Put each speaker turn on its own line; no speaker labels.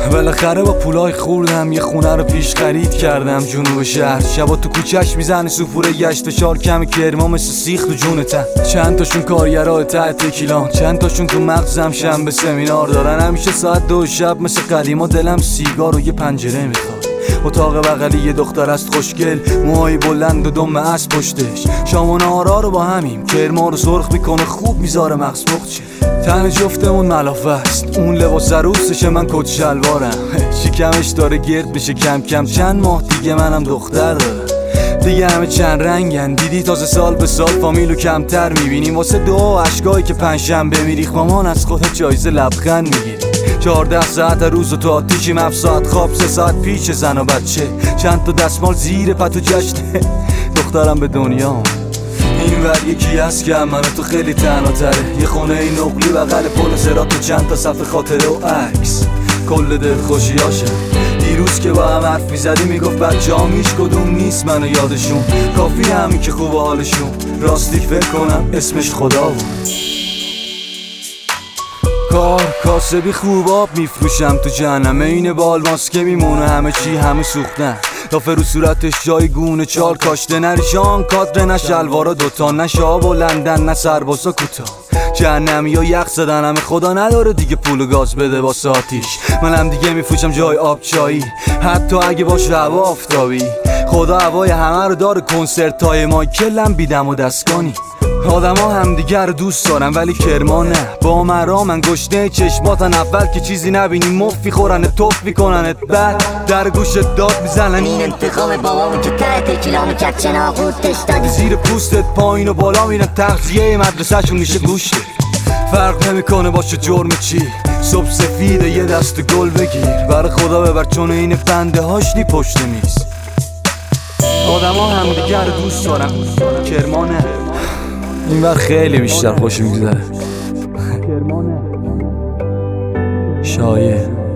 بالاخره با پولای خوردم یه خونه رو پیش خرید کردم جنوب شهر. شبا تو کوچه‌اش میزنه سوفوره گشت و چار کم کرما مثل سیخ تو جونتن. چند تاشون کارگرای ته تکیلان، چند تاشون تو مغزم شنبه سمینار دارن. همیشه ساعت 2 شب مثل قدیما دلم سیگار و یه پنجره میخواد. اتاق بغلی یه دختر است خوشگل، موهای بلند و دم اسب پشتش. شام و نهارا رو با همیم، کرما رو سرخ میکنه خوب میذاره مغز بخچه. تن جفتمون ملافه است، اون لباس عروسشه من کت شلوارم. شکمش داره گرد بشه کم کم، چند ماه دیگه منم دختر دارم. دیگه همه چند رنگن، دیدی تازه سال به سال فامیلو کمتر میبینیم. واسه دعا اشکایی که پنجشنبه میریخ مامان از خودت جایزه لبخند میگیری. 14 ساعت روز و تو آتیشیم، 7 ساعت خواب 3 ساعت پیش زن و بچه. چند تا دستمال زیر پتو جشنه دخترم به دنیا. این ور یکی هست که منو تو خیلی تنها تره، یه خونه این نقلی بغل پل صراط و چند تا صفحه خاطره و عکس کل دلخوشیاشم. دیروز که با هم حرف میزدی میگفت بچه‌هام هیچ کدوم نیست منو یادشون، کافی همین که خوب حالشون. راستی فکر کنم اسمش خدا بود. کار کاسبی خوب آب میفروشم تو جهنم، این بال ماسکه میمونه همه چی همه سوختن. لافه رو صورتش جای گونه چال کاشته، نه ریشان کادر نه شلوارا دوتا، نه شاب و لندن نه سربازا کوتاه. جهنمی ها یخ زدن همه، خدا نداره دیگه پول و گاز بده با ساتیش. منم دیگه میفروشم جای آب چایی، حتی اگه باشه هوا آفتابی. خدا هوای همه رو داره، کنسرت های مایکلم بیدم و دستگانی. آدم ها همدیگه رو دوست دارن ولی کرما نه. با مرا من گشنه چشماتن، اول که چیزی نبینی مفی خورنت توف میکننت، بعد در گوشت داد میزنن
این انتقام بابامون که ته تکیلامو کرد چناقوتش دادی.
زیر پوستت پایین و بالا میرن، تغذیه مدرسه‌شون میشه گوشت. فرق نمیکنه باشه جرم چی، صبح سفیده یه دست گل بگیر. برای خدا ببر چون این بنده هاشنی پشت میز. آدم ها همدیگه رو دوست دارن، کرما نه. این وقت خیلی بیشتر خوش میگذره. شایع